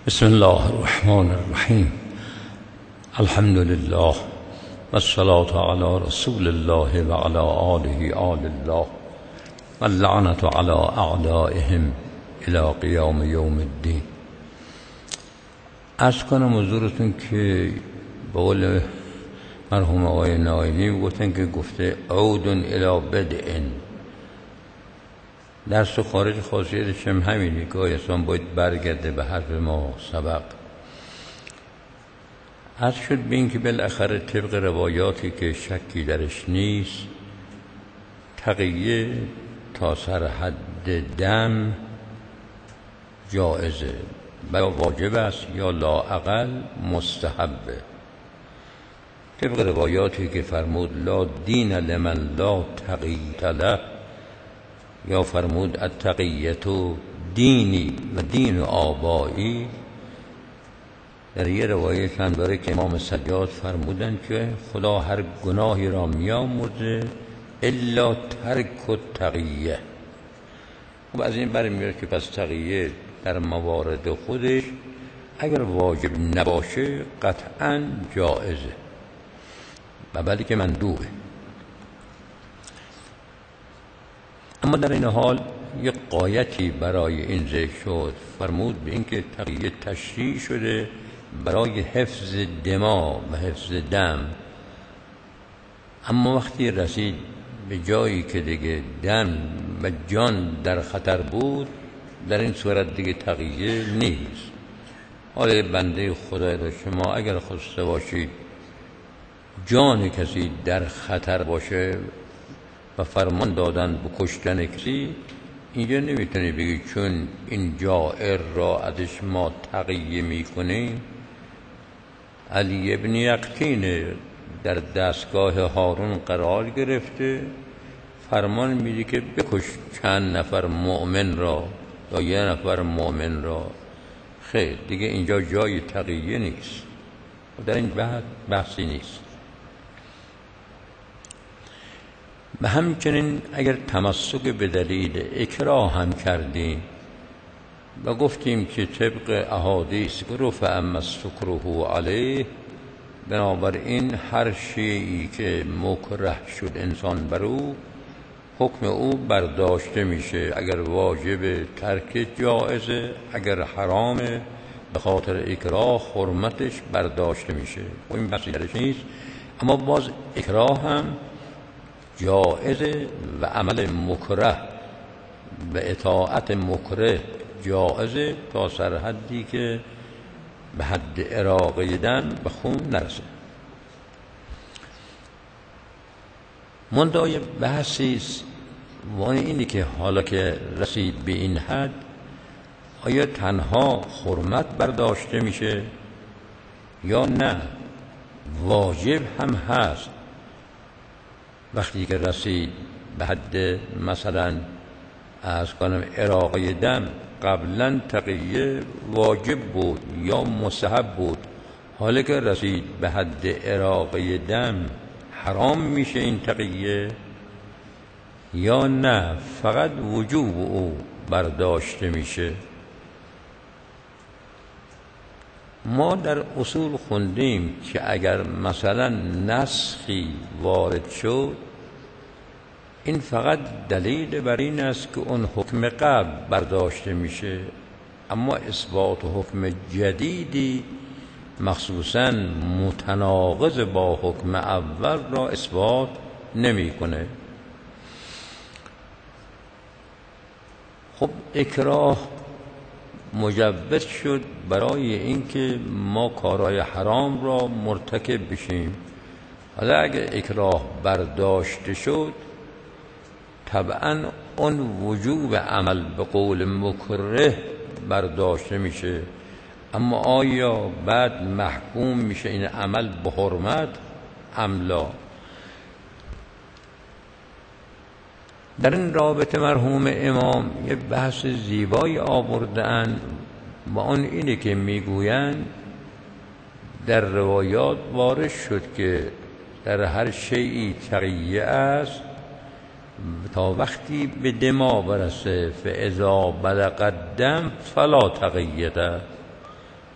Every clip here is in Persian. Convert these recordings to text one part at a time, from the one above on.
بسم الله الرحمن الرحیم. الحمد لله والصلاة علی رسول الله و علی آله آل الله واللعنة علی اعدائهم الی قیام یوم الدین. عرض کنم حضورتون که به قول مرحوم آقای نایمی گفتن که گفته عود الی بدء. درس و خارج خاصیتش هم همینه که انسان باید برگرده به حرف ما سبق. عرض شد به این که بالاخره طبق روایاتی که شکی درش نیست، تقیه تا سر حد دم جائزه، یا واجب است یا لااقل مستحبه. طبق روایاتی که فرمود لا دین لمن لا تقیة له، یا فرمود التقیة دینی و دین آبایی. در یه روایت هم داره که امام سجاد فرمودن که خدا هر گناهی را میامرزه الا ترک التقیة. و از این برمیاد که پس تقیه در موارد خودش اگر واجب نباشه قطعا جائزه و بلکه مندوبه. اما در این حال یک قایتی برای این ذکر شد، فرمود به این که تقیه تشریع شده برای حفظ دما و حفظ دم. اما وقتی رسید به جایی که دیگه دم و جان در خطر بود، در این صورت دیگه تقیه نیست. حالا بنده خدای را شما اگر خواسته باشید جان کسی در خطر باشه و فرمان دادن به کشتن کسی، اینجا نمیتونی بگی چون این جائر را ازش ما تقیه میکنیم. علی ابن یقطین در دستگاه هارون قرار گرفته، فرمان میده که بکش چند نفر مؤمن را یا یه نفر مؤمن را. خیر دیگه اینجا جای تقیه نیست و در این بحثی نیست. و همچنین اگر تمسک به دلیل اکراه هم کردیم و گفتیم که طبق احادیث رفع ما استکره علیه، بنابراین هر شیئی که مکره شد انسان بر او، حکم او برداشته میشه. اگر واجب ترک جائزه، اگر حرامه به خاطر اکراه حرمتش برداشته میشه و این بحثی درش نیست. اما باز اکراه هم جائزه و عمل مکره و اطاعت مکره جائزه تا سر حدی که به حد اراقه دم به خون نرسه. منتهای بحثی است و اینی که حالا که رسید به این حد، آیا تنها حرمت برداشته میشه یا نه واجب هم هست؟ وقتی که رسید به حد مثلا از کنم اراقه دم، قبلا تقیه واجب بود یا مستحب بود، حالا که رسید به حد اراقه دم حرام میشه این تقیه یا نه فقط وجوب او برداشته میشه؟ ما در اصول خوندیم که اگر مثلا نسخی وارد شد، این فقط دلیل بر این است که اون حکم قبل برداشته میشه، اما اثبات حکم جدیدی مخصوصاً متناقض با حکم اول را اثبات نمیکنه. خب اکراه مجوز شد برای اینکه ما کارهای حرام را مرتکب بشیم. حالا اگر اکراه برداشته شد، طبعا اون وجوب عمل به قول مکره برداشته میشه، اما آیا بعد محکوم میشه این عمل به حرمت لا؟ در این رابطه مرحوم امام یه بحث زیبایی آوردن و اون اینه که میگویند در روایات وارد شد که در هر شیئی تقیه است تا وقتی به دما برسه، فاذا بلغ الدم فلا تقیة.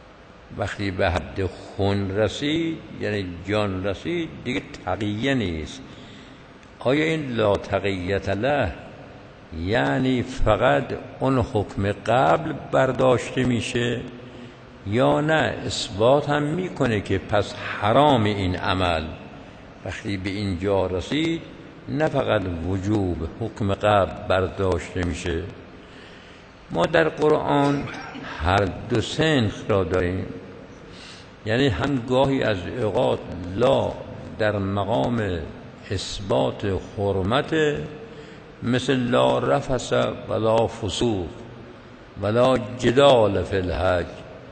وقتی به حد خون رسید یعنی جان رسید دیگه تقیه نیست. آیا این لا تقیت له یعنی فقط اون حکم قبل برداشته میشه یا نه اثبات هم میکنه که پس حرام این عمل وقتی به اینجا رسید نه فقط وجوب حکم قبل برداشته میشه؟ ما در قرآن هر دو سنخ را داریم، یعنی هم گاهی از اوقات لا در مقام اثبات حرمت، مثل لا رفث ولا فسوق ولا جدال فی الحج.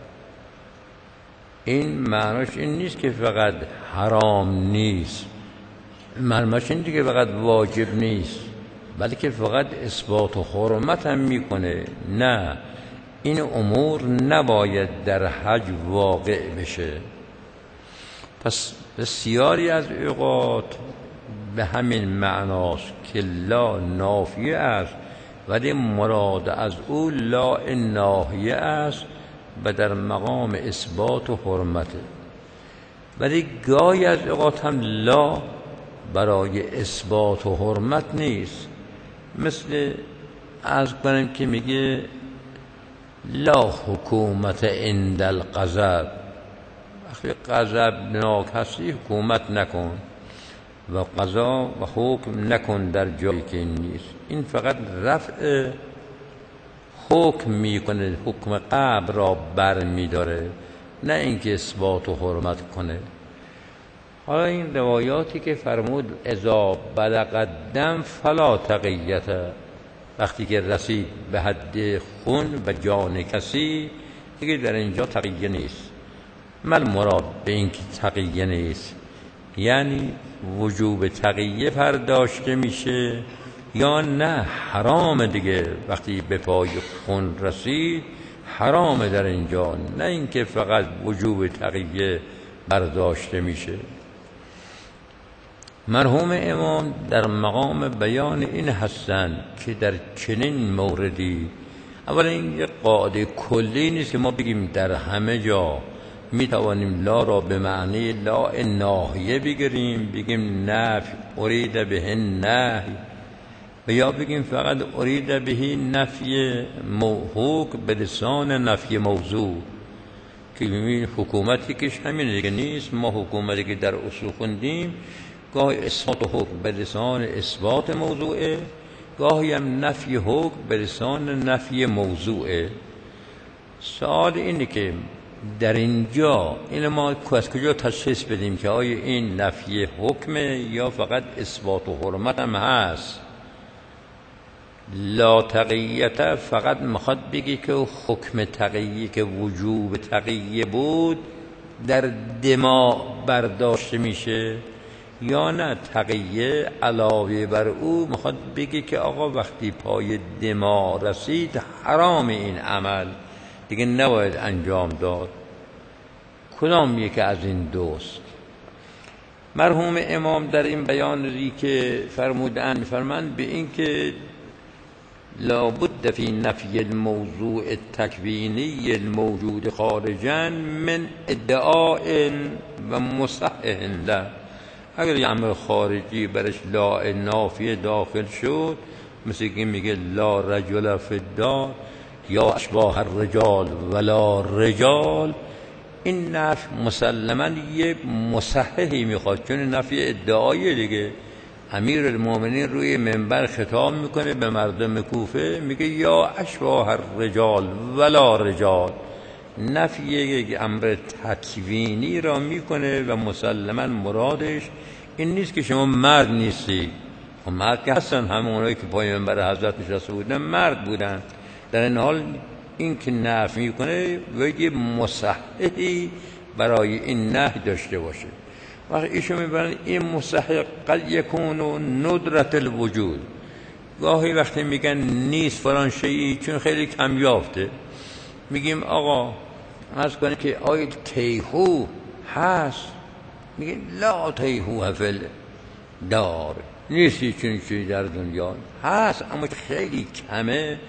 این معناش این نیست که فقط حرام نیست، معناش این که فقط واجب نیست، بلکه فقط اثبات و حرمت هم میکنه. نه، این امور نباید در حج واقع بشه. پس بسیاری از اوقات به همین معناست که لا نافیه است ولی مراد از او لا ناهیه است و در مقام اثبات و حرمته. ولی گاهی از اوقات هم لا برای اثبات و حرمت نیست، مثل عرض کنیم که میگه لا حکومت عند الغضب، وقتی غضبناک هستی حکومت نکن و قضا و حکم نکن در جایی که این نیست. این فقط رفع حکم میکنه، حکم قبل را بر میداره، نه اینکه اثبات و حرمت کنه. حالا این روایاتی که فرمود اذا بلغ الدم فلا تقیت، وقتی که رسید به حد خون و جان کسی دیگه در اینجا تقیه نیست. من مراد به این که تقیه نیست یعنی وجوب تقیه پرداشته میشه یا نه حرام دیگه، وقتی به پای خون رسید حرام در اینجا، نه اینکه فقط وجوب تقیه برداشته میشه. مرحوم امام در مقام بیان این هستند که در چنین موردی اولا این یک قاعده کلی نیست که ما بگیم در همه جا می توانیم لا را به معنی لا ناهیه بگیریم، بگیم نفی ارید به نهی، و یا بگیم فقط ارید به نفی موحوک به لسان نفی موضوع، که ببینید حکومتی که همین دیگه نیست. ما حکومتی که در اصول خوندیم گاهی اثبات حکم به لسان اثبات موضوعه، گاهی هم نفی حکم به لسان نفی موضوعه. سوال اینه که در اینجا این ما از کجا تشخیص بدیم که آیا این نفی حکمه یا فقط اثبات و حرمت هم هست؟ لا تقییت فقط میخواد بگی که حکم تقیی که وجوب تقیی بود در دماء برداشته میشه، یا نه تقیه علاوه بر او میخواد بگی که آقا وقتی پای دماء رسید حرام این عمل دیگه نباید انجام داد؟ کدام یک از این دوست؟ مرحوم امام در این بیانی که فرمودن میفرمند به این که لابد فی نفی الموضوع التکوینی الموجود خارجا من ادعاء و مصحح له. اگر یه امر خارجی برش لا نافیه داخل شد، مثل که میگه لا رجل فی الدار یا اشباه الرجال ولا رجال، این نفی مسلما یه مصححی میخواد، چون نفی ادعایی دیگه. امیر المومنین روی منبر خطاب میکنه به مردم کوفه، میگه یا اشباه الرجال ولا رجال، نفی یک امر تکوینی را میکنه و مسلما مرادش این نیست که شما مرد نیستی. و مرد که هستن، همونایی که پای منبر حضرت نشسته بودن مرد بودن. در این حال این که نفی میکنه و یه مصححی برای این نهی داشته باشه. وقتی ایشون میبرن این مصحح قد یکون ندرت الوجود، گاهی وقتی میگن نیست فلان شیئی چون خیلی کم یافته، میگیم آقا عرض کنیم که آیا تیهو هست؟ میگیم لا تیهو فی الدار، نیستی چون چیزی در دنیا هست اما خیلی کمه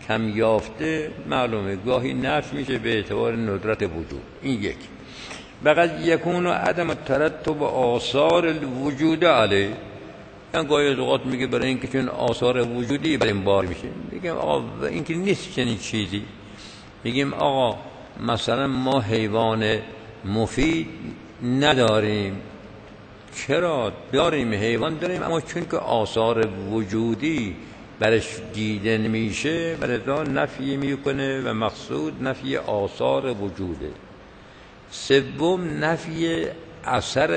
کم یافته معلومه گاهی نفی میشه به اعتبار ندرت وجود. این یک. فقط یکون و عدم ترتب آثار الوجود علیه، من گاهی از اوقات میگه برای اینکه چون آثار وجودی بر این بار میشه، میگم آقا این که نیست چنین چیزی. میگیم آقا مثلا ما حیوان مفید نداریم. چرا داریم؟ حیوان داریم، اما چون که آثار وجودی برش دیده نمیشه برای نفی میکنه و مقصود نفی آثار وجوده. سوم نفی اثر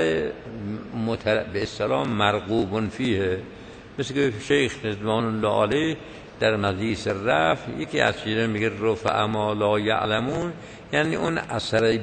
به اصطلاح مرغوب فیه، مثل که شیخ رضوان الله علیه در مجلس رفع یکی از چیزا میگه رفع ما لا یعلمون، یعنی اون اثر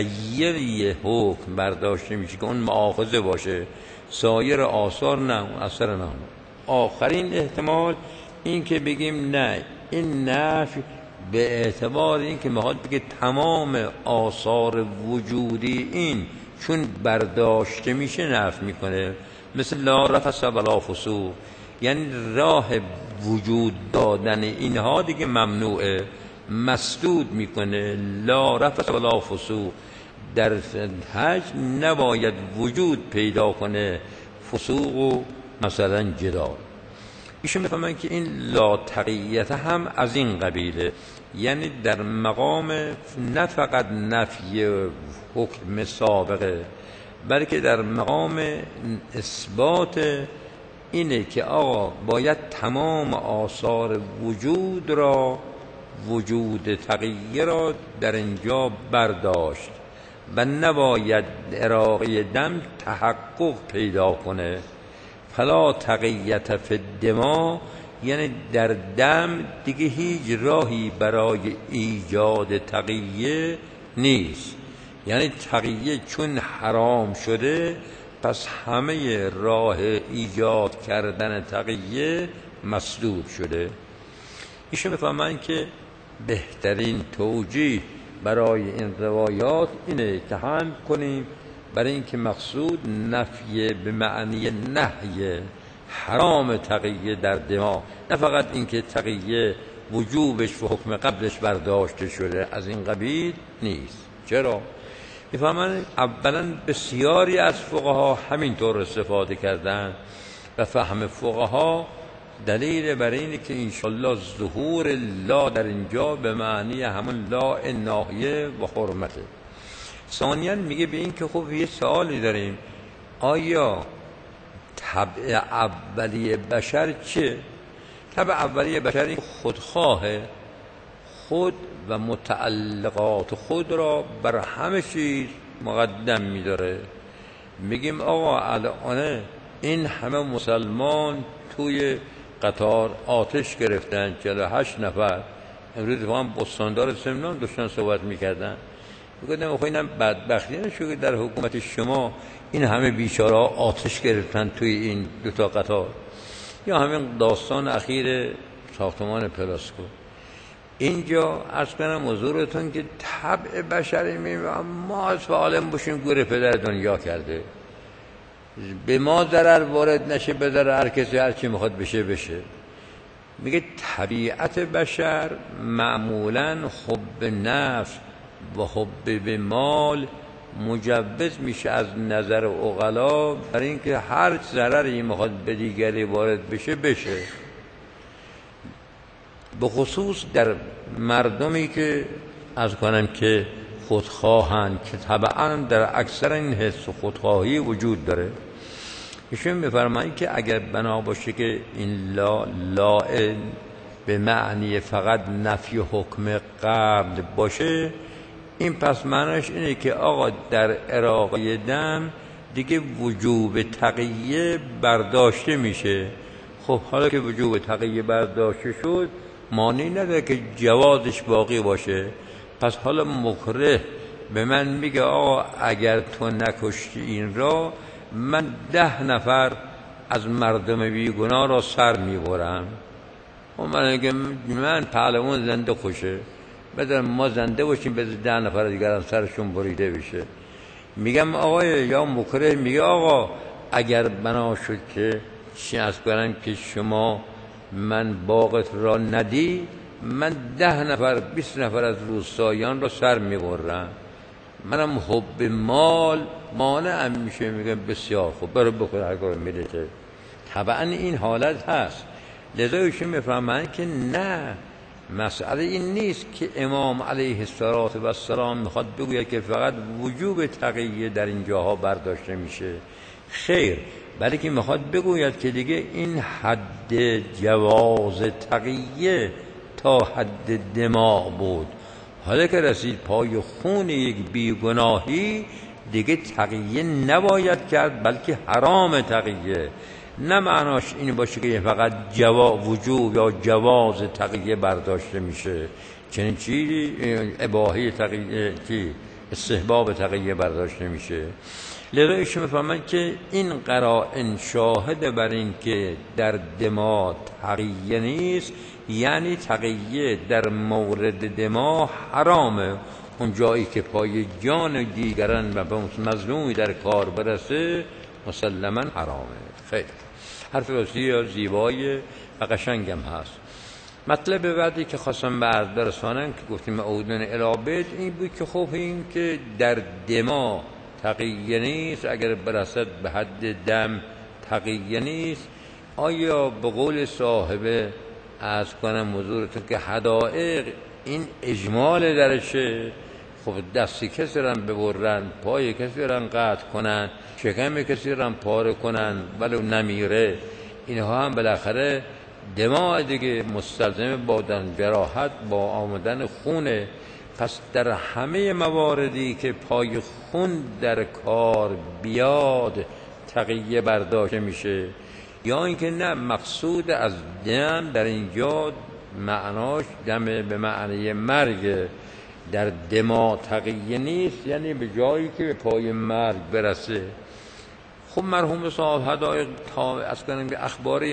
بیهی حکم برداشته میشه که اون مؤاخذه باشه، سایر آثار نه، اون اثر نه. آخرین احتمال این که بگیم نه، این نفی به اعتبار این که میخواد بگه تمام آثار وجودی این چون برداشته میشه نفی میکنه، مثل لا رفث ولا فسوق، یعنی راه وجود دادن اینها دیگه ممنوعه، مسدود میکنه. لا رفث ولا فسوق، در حج نباید وجود پیدا کنه فسوق و مثلا جدال. ایشون میفهمن که این لا تقییت هم از این قبیله، یعنی در مقام نه فقط نفی حکم سابقه، بلکه در مقام اثبات اینه که آقا باید تمام آثار وجود را، وجود تقیه را در اینجا برداشت و نباید اراقه دم تحقق پیدا کنه. فلا تقیت فی الدماء، یعنی در دم دیگه هیچ راهی برای ایجاد تقیه نیست. یعنی تقیه چون حرام شده پس همه راه ایجاد کردن تقیه مسدود شده. ایشون بفهمن که بهترین توجیه برای این روایات اینه که هم کنیم برای اینکه مقصود نفی به معنی نهی حرام تقیه در دماغ، نه فقط اینکه تقیه وجوبش و حکم قبلش برداشته شده، از این قبیل نیست. چرا؟ میفهمن اولا بسیاری از فقها همینطور استفاده کردن و فهم فقها دلیل بر اینه که انشالله ظهور لا در اینجا به معنی همون لا ناهیه و حرمته. ثانیاً میگه به این که خب یه سوالی داریم، آیا طبع اولیه بشر چه؟ طبع اولیه بشر این خودخواهه، خود و متعلقات خود را بر همه چیز مقدم می‌داره. میگیم آقا الان این همه مسلمان توی قطار آتش گرفتن، 48 نفر. امروز هم بستاندار سمنان داشتن صحبت میکردن، میگفتن خب اینم بدبختی نشو که در حکومت شما این همه بیچاره آتش گرفتن توی این دوتا قطار. یا همین داستان اخیر ساختمان پلاسکو. اینجا عرض کنم حضورتون که طبع بشری ما از عالم باشیم گور پدر دنیا کرده، به ما ضرر وارد نشه، به ضرر هر کسی هر چی میخواد بشه بشه. میگه طبیعت بشر معمولاً حب نفس و حب به مال مجوز میشه از نظر عقلا برای اینکه هر ضرری میخواد به دیگری وارد بشه بشه، به خصوص در مردمی که از کنم که خودخواهند، که طبعا در اکثر این حس و خودخواهی وجود داره. ایشون می‌فرمایند که اگر بنا باشه که این لا به معنی فقط نفی حکم قبل باشه، این پس معنیش اینه که آقا در اراقه دم دیگه وجوب تقیه برداشته میشه. خب حالا که وجوب تقیه برداشته شد، مانعی نداره که جوازش باقی باشه. پس حالا مکره به من میگه آقا اگر تو نکشتی این را، من 10 نفر از مردم بیگناه را سر میبرم. و من میگم من پهلوان زنده خوشه، بذار ما زنده باشیم، بذار 10 نفر دیگر هم سرشون بریده بشه. میگم آقا یا مکره میگه آقا اگر بنا شد که چی از کنم که شما من باغت را ندی، من 10 نفر 20 نفر از روستاییان رو سر میبرم، منم حب مال مانعم میشه، میگم بسیار خوب برو بخور هر کار میلته. طبعا این حالت هست. لذا ایشون میفهمن که نه، مسئله این نیست که امام علیه السلام میخواد بگوید که فقط وجوب تقیه در این جاها برداشته میشه، خیر، بلکه میخواد بگوید که دیگه این حد جواز تقیه تا حد دماغ بود، حالا که رسید پای خون یک بیگناهی دیگه تقیه نباید کرد، بلکه حرام تقیه. نه معناش این باشه که فقط وجوب یا جواز تقیه برداشته میشه، چنین چیزی اباحه تقیه چی استحباب تقیه برداشته میشه. لذا ایشون میفهمن که این قرائن شاهد بر این که در دماغ تقیه نیست، یعنی تقیه در مورد دماغ حرامه. اون جایی که پای جان دیگران و به مظلومی در کار برسه مسلما حرامه. خیلی حرف بسیار زیبای و قشنگم هست. مطلب بعدی که خواستم برسانم که گفتیم اودن الابد این بود که خب این که در دماغ تقیه نیست، اگر برسد به حد دم تقیه نیست، آیا به قول صاحب از کنم حضورتون که حدائق این اجمال درشه؟ خب دستی کسی رن ببرن، پای کسی رن قطع کنن، شکم کسی رن پاره کنن ولو نمیره، اینها هم بالاخره دماغ دیگه مستلزم با جراحت با آمدن خونه. پس در همه مواردی که پای خون در کار بیاد تقیه برداشته میشه، یا اینکه نه مقصود از دم در اینجا معناش دم به معنی مرگ، در دماغ تقیه نیست، یعنی به جایی که به پای مرگ برسه. خب مرحوم صاحب حدائق تا از کنیم که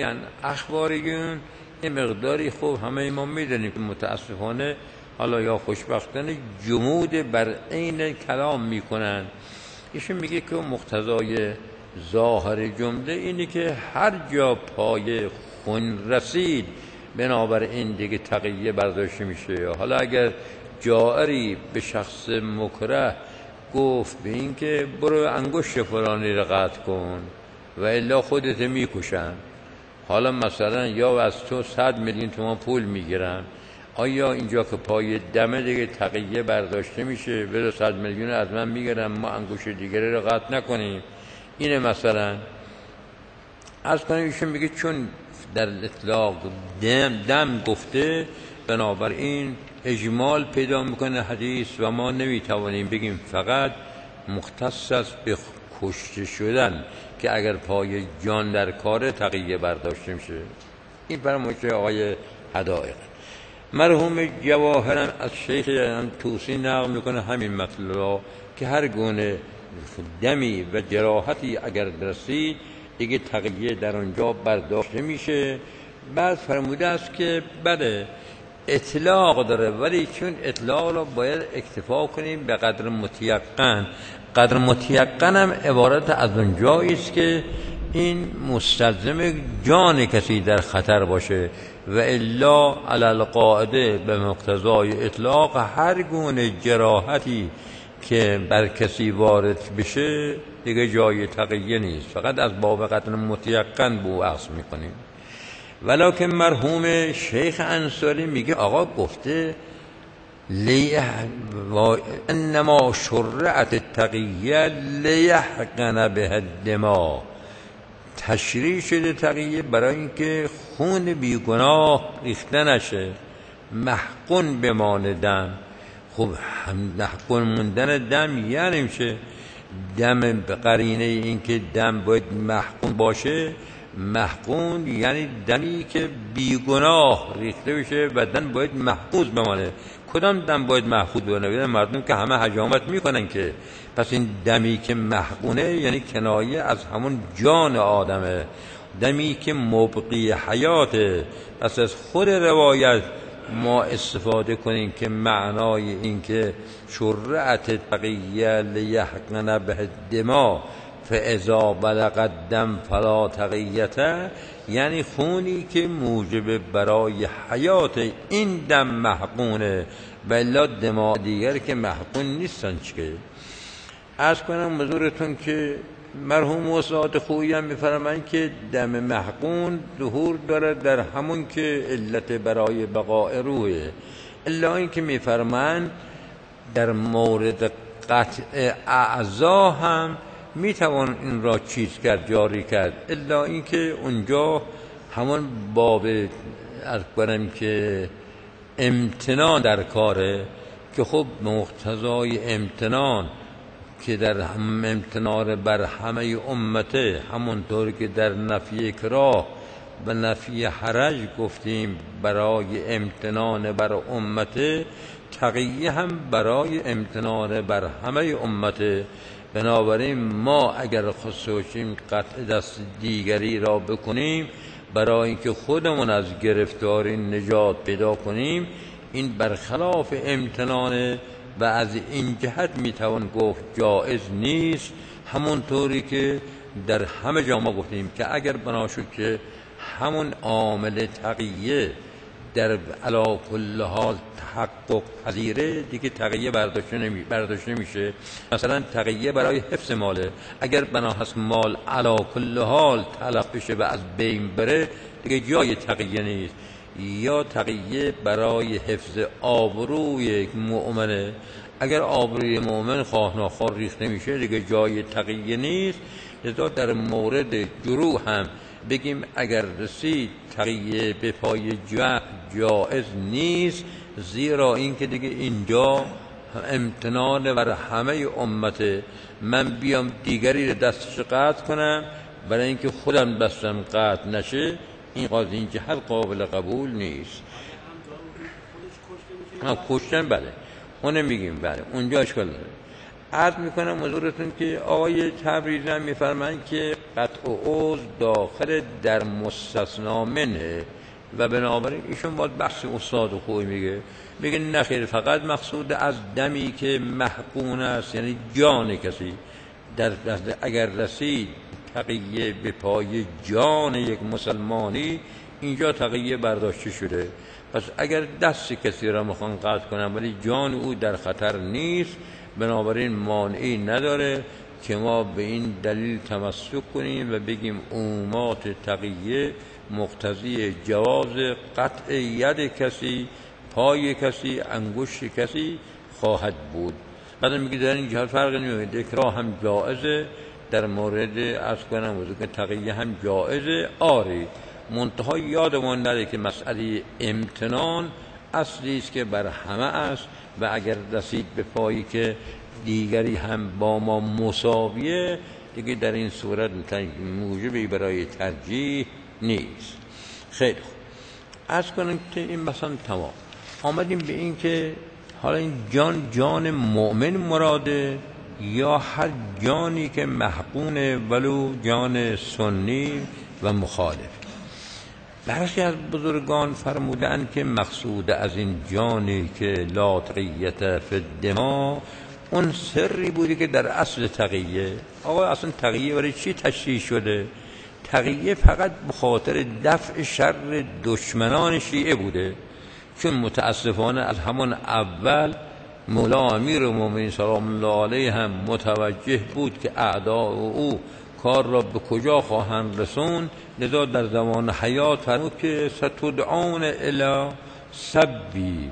اخباریون این مقداری خوب همه ما میدونیم که متاسفانه حالا یا خوشبختانه جمود بر عین کلام میکنن. ایشون میگه که مقتضای ظاهر جمله اینه که هر جا پای خون رسید بنابراین دیگه تقیه برداشته میشه. حالا اگر جائری به شخص مکره گفت به این که برو انگشت فلانی رو قطع کن و الا خودت میکشن، حالا مثلا یا از تو 100 میلیون تومان پول میگیرن، آیا اینجا که پای دمه دیگه تقیه برداشته میشه؟ بذار 100 میلیون از من میگیرم ما انگشت دیگری رو قطع نکنیم؟ اینه مثلا از کنیم. ایشون میگه چون در اطلاق دم گفته بنابراین اجمال پیدا میکنه حدیث و ما نمیتوانیم بگیم فقط مختص است به کشته شدن که اگر پای جان در کار تقیه برداشته میشه. این فرمایش آقای حدائق. مرحوم جواهرم از شیخ توسی نقل میکنه همین مطلب که هر گونه دمی و جراحتی اگر رسید دیگه تقیه در اونجا برداشته میشه. بعد فرموده است که بله اطلاق داره، ولی چون اطلاق رو باید اکتفا کنیم به قدر متیقن. قدر متیقن هم عبارت از اون جایی است که این مستلزم جان کسی در خطر باشه و الا علی القاعده به مقتضای اطلاق هر گونه جراحتی که بر کسی وارد بشه دیگه جای تقیه نیست، فقط از باب قدر متیقن بو اخذ میکنیم. ولکن مرحوم شیخ انصاری میگه آقا گفته انما شرعت التقیه لیحقن به الدماء، تشریع شده تقیه برای اینکه خون بیگناه ریخته نشه، محقن بمانه دم. خب محقن موندن دم یعنی میشه دم به قرینه اینکه دم باید محقن باشه. محقون یعنی دمی که بیگناه ریخته بشه و دم باید محفوظ بمانه. کدام دم باید محفوظ بمانه؟ مردم که همه حجامت میکنن که، پس این دمی که محقونه یعنی کنایه از همون جان آدمه، دمی که مبقی حیاته. پس از خود روایت ما استفاده کنیم که معنای این که شرعت تقیه لیحقن به الدماء فاذا بلغ الدم فلا تقیته، یعنی خونی که موجب برای حیات این دم محقونه، بلا دماء دیگر که محقون نیستن. چه عرض کنم حضورتون که مرحوم استاد خویی هم می‌فرمایند که دم محقون ظهور داره در همون که علت برای بقاء روحه، الا این که می‌فرمایند در مورد قطع اعضا هم میتوان این را چیز کرد، جاری کرد، الا این که اونجا همون باب عرض کنم که امتنان در کاره، که خب مقتضای امتنان که در هم امتنان بر همه امته، همونطور که در نفی اکراه و نفی حرج گفتیم برای امتنان بر امته، تقیه هم برای امتنان بر همه امته. بنابراین ما اگر خصوصیم قطع دست دیگری را بکنیم برای اینکه خودمون از گرفتاری نجات پیدا کنیم، این برخلاف امتنانه و از این جهت میتوان گفت جائز نیست. همونطوری که در همه جا ما گفتیم که اگر بنا شد که همون عامل تقیه در علی کل حال تحقق پذیره، دیگه تقیه برداشته نمیشه. مثلا تقیه برای حفظ ماله، اگر بنا هست مال علی کل حال تلف بشه و از بین بره، دیگه جای تقیه نیست. یا تقیه برای حفظ آبروی مؤمنه، اگر آبروی مؤمن خواه ناخواه ریخته میشه، دیگه جای تقیه نیست. لذا در مورد جروح هم بگیم اگر رسید تقیه به پای جائز نیست، زیرا این که دیگه اینجا امتنان بر همه امته. من بیام دیگری دستش قطع کنم برای اینکه خودم دستم قطع نشه، این قاضی این جهت قابل قبول نیست. کشتن بله اونه میگیم، بله اونجا اشکال داره. عرض میکنم حضورتون که آقای تبریزی هم میفرمایند که قطع عضو داخل در مستثنا منه و بنابراین ایشون باید بحث استاد خوبی میگه نخیر، فقط مقصود از دمی که محقون است، یعنی جان کسی در اگر رسید تقیه به پای جان یک مسلمانی، اینجا تقیه برداشته شده. پس اگر دست کسی را میخوان قطع کنن ولی جان او در خطر نیست، بنابراین مانعی نداره که ما به این دلیل تمسک کنیم و بگیم عمومات تقیه مقتضی جواز قطع ید کسی، پای کسی، انگشت کسی خواهد بود. بعد میگه در این جهت فرق نمیکنه، اکراه هم جائزه در مورد از کنم وضو که تقیه هم جائزه. آری منتها یادمون نره که مسئله امتنان اصلی است که بر همه است و اگر رسید به پایی که دیگری هم با ما مساویه، دیگه در این صورت موجبی برای ترجیح نیست. خیلی خوب، عرض کنم که این مثلا تمام آمدیم به این که حالا این جان مؤمن مراده یا هر جانی که محقونه ولو جان سنی و مخالف. برخی از بزرگان فرمودند که مقصود از این جانی که لا تقیة فی الدماء اون سری بودی که در اصل تقیه. آقا اصلا تقیه برای چی تشریح شده؟ تقیه فقط به خاطر دفع شر دشمنان شیعه بوده، چون متاسفانه از همون اول مولا امیرالمومنین سلام الله علیه هم متوجه بود که اعداء او کار را به کجا خواهند رسون. لذا در زمان حیات فرمود که ستدعون الی سبی،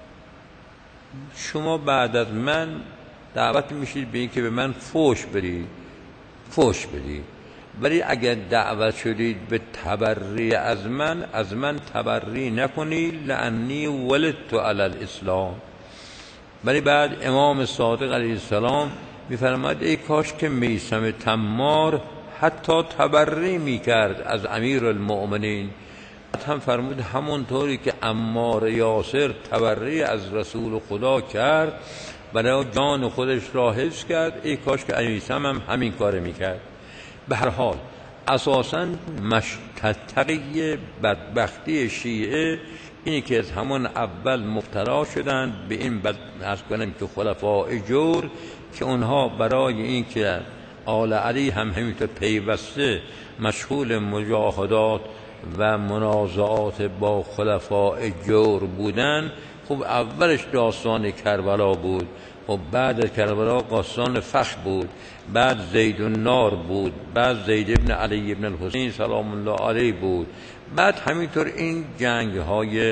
شما بعد از من دعوت میشید به این که به من فوش بدید، ولی اگر دعوت شدید به تبری از من تبری نکنید، لانی ولدت علی الاسلام. ولی بعد امام صادق علیه السلام میفرماید ای کاش که میثم تمار حتی تبری میکرد از امیرالمؤمنین. هم فرمود همونطوری که عمار یاسر تبری از رسول خدا کرد برای جان خودش را حفظ کرد، ای کاش که میثم هم همین کار میکرد. به هر حال اساساً تقیه بدبختی شیعه اینی که از همون اول مبتلا شدند به این از کنم که خلفاء جور، که اونها برای این که آل علی هم همینطور پیوسته مشغول مجاهدات و منازعات با خلفاء جور بودن. خب اولش داستان کربلا بود، خب بعد از کربلا داستان فخ بود، بعد زید النار بود، بعد زید ابن علی ابن الحسین سلام الله علیه بود، بعد همینطور این جنگ های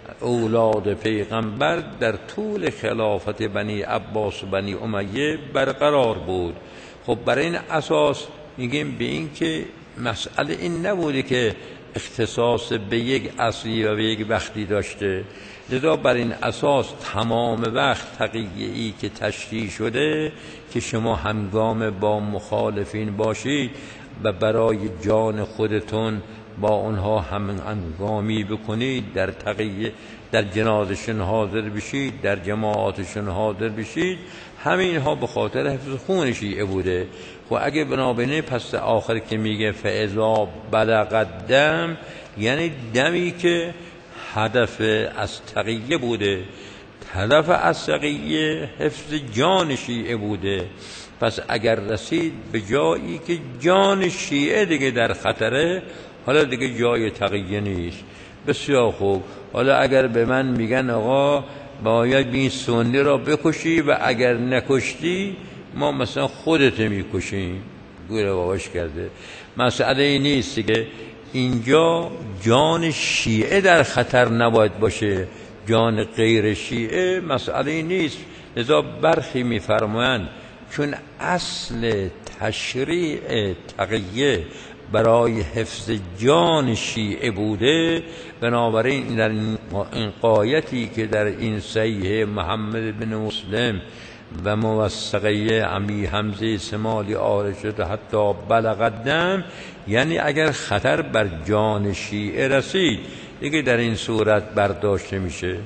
اولاد پیغمبر در طول خلافت بنی عباس و بنی امیه برقرار بود. خب برای این اساس میگیم به این که مسئله این نبوده که اختصاص به یک اصلی و به یک وقتی داشته، لذا بر این اساس تمام وقت تقیه‌ای که تشریع شده که شما همگام با مخالفین باشید و برای جان خودتون با اونها همگامی بکنید، در تقیه در جنازشون حاضر بشید، در جماعاتشون حاضر بشید، همین ها به خاطر حفظ خون شیعه بوده. خب اگه بنابراین پس آخر که میگه فاذا بلغ الدم، یعنی دمی که هدف از تقیه بوده، هدف از تقیه حفظ جان شیعه بوده. پس اگر رسید به جایی که جان شیعه دیگه در خطره، حالا دیگه جای تقیه نیست. بسیار خوب، حالا اگر به من میگن آقا باید این سنی را بکشی و اگر نکشتی ما مثلا خودت میکشیم، گوره باباش کرده. مسئله این نیست که اینجا جان شیعه در خطر نباید باشه، جان غیر شیعه مسئله نیست. لذا برخی میفرمایند چون اصل تشریع تقیه برای حفظ جان شیعه بوده، بنابراین در این قایتی که در این صحیح محمد بن مسلم و موثقه عمی حمزه سمالی آورده شده حتی بلغ الدم، یعنی اگر خطر بر جان شیعه رسید دیگه در این صورت برداشته میشه.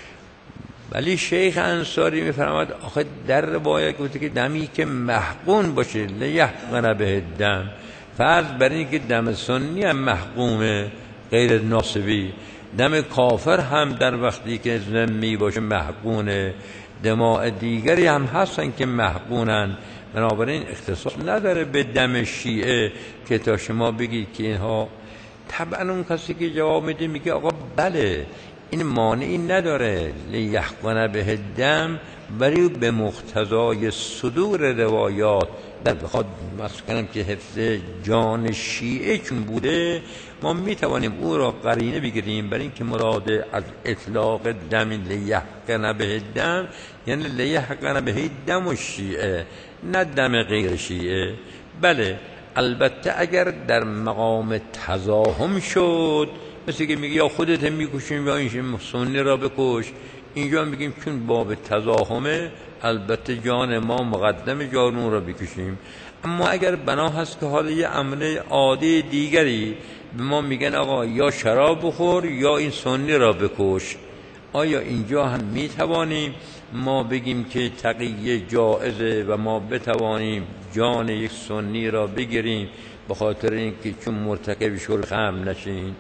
ولی شیخ انصاری میفرماید آخه در روایت گفته که دمی که محقون باشه لیحقن به الدم، فرض بر این که دم سنی هم محقومه غیر ناصبی، دم کافر هم در وقتی که ذمی باشه محقونه، دماء دیگری هم هستن که محقونن. بنابراین اختصاص نداره به دم شیعه که تا شما بگید که اینها. طبعا اون کسی که جواب میده میگه آقا بله این مانعی نداره لیحقن به الدم، ولی به مقتضای صدور روایات در بخواد مثلا که حفظ جان شیعه چون بوده، ما میتوانیم او را قرینه بگیریم برای اینکه مراد از اطلاق دم لیحقن به الدم یعنی لیحقن به الدم و شیعه، نه دم غیر شیعه. بله البته اگر در مقام تزاحم شد، مثل که میگه یا خودت میکشیم یا این سنی را بکش، اینجا میگیم چون باب تزاحمه البته جان ما مقدم جان اون را بکشیم. اما اگر بنا هست که حالا یه عمل عادی دیگری به ما میگن آقا یا شراب بخور یا این سنی را بکش، آیا اینجا هم میتوانیم ما بگیم که تقیه جائزه و ما بتوانیم جان یک سنی را بگیریم به خاطر اینکه چون مرتکب شرب خمر نشین؟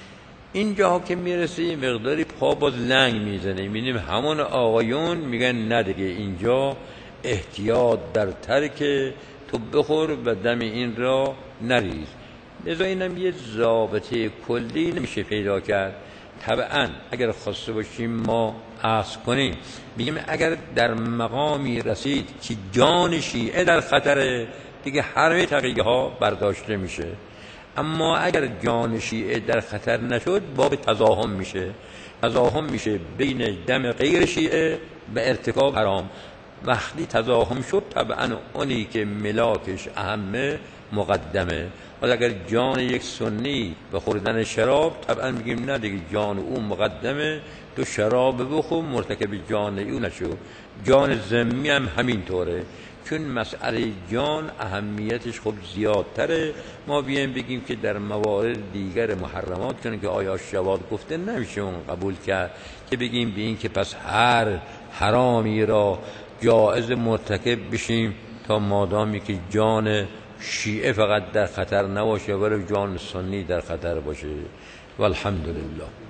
اینجا که میرسیم مقداری پا باز لنگ میزنیم، میبینیم همون آقایون میگن نه دیگه اینجا احتیاط در ترک تو بخور و دم این را نریز. لذا اینم یه ضابطه کلی نمیشه پیدا کرد. طبعا اگر خواسته باشیم ما عرض کنیم بگیم اگر در مقامی رسید که جان شیعه در خطره دیگه همه تقیه ها برداشته میشه، اما اگر جان شیعه در خطر نشد باب تزاحم میشه، تزاحم میشه بین دم غیر شیعه و ارتکاب حرام. وقتی تزاحم شد طبعا اونی که ملاکش اهمه مقدمه. ولی اگر جان یک سنی به خوردن شراب، طبعا میگیم نه دیگه جان او مقدمه، تو شراب بخور مرتکب جان او نشو. جان ذمی هم همینطوره، چون مسئله جان اهمیتش خب زیادتره. ما بیایم بگیم که در موارد دیگر محرمات چون که آیات شواذ گفته نمیشه اون قبول کرد که بگیم به این که پس هر حرامی را جائز مرتکب بشیم تا مادامی که جان شیعه فقط در خطر نباشه ولی جان سنی در خطر باشه. والحمدلله.